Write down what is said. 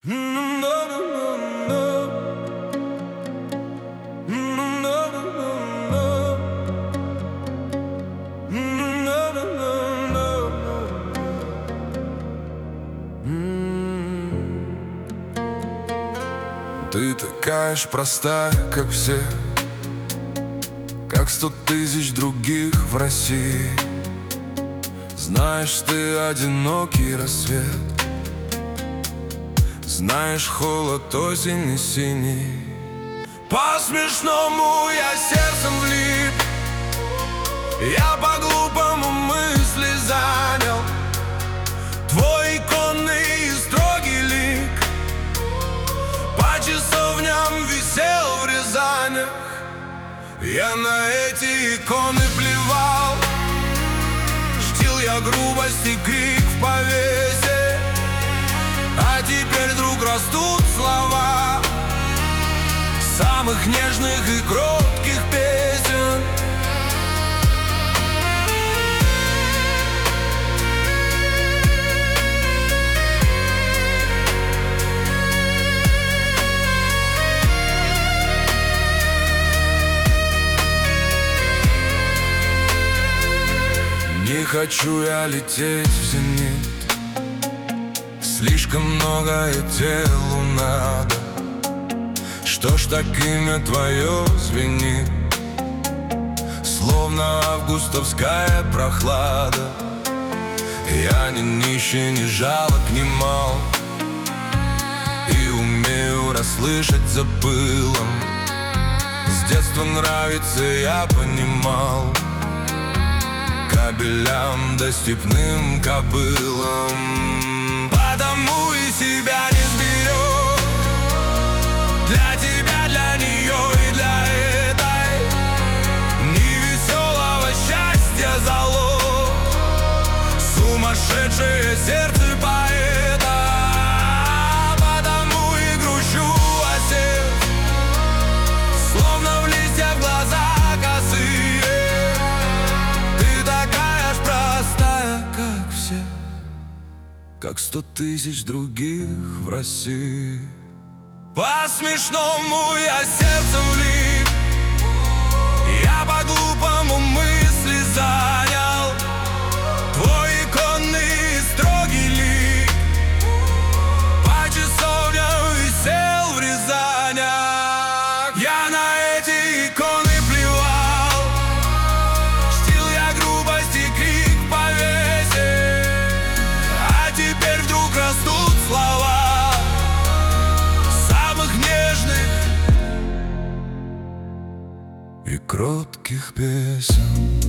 Ты такая ж простая, как все, как 100 тысяч других в России. Знаешь, ты одинокий рассвет, знаешь холод осени синий. По-смешному я сердцем влип, я по-глупому мысли занял твой иконный и строгий лик. По часовням висел в Рязанях, я на эти иконы плевал. Чтил я грубость и крик в повесе, а теперь вдруг растут слова самых нежных и кротких песен. Не хочу я лететь в зенит, слишком многое телу надо. Что ж так имя твое звенит, словно августовская прохлада. Я не нищий, не жалок, не мал, и умею расслышать за пылом. С детства нравится, я понимал, кабелям да степным кобылам. Потому и себя не сберет, для тебя, для нее и для этой невеселого счастья залог, сумасшедшее сердце поэта. Потому и грущу о сердце, словно в листьях глаза косые. Ты такая ж простая, как все, как 100 тысяч других в России. По-смешному я сердцем влип, я по-глупому мысли занял твой иконный и строгий лик. По часовням висел в Рязанях, я на эти иконы плевал. Чтил я грубость и крик в повесе, а теперь вдруг растут слова и кротких песен.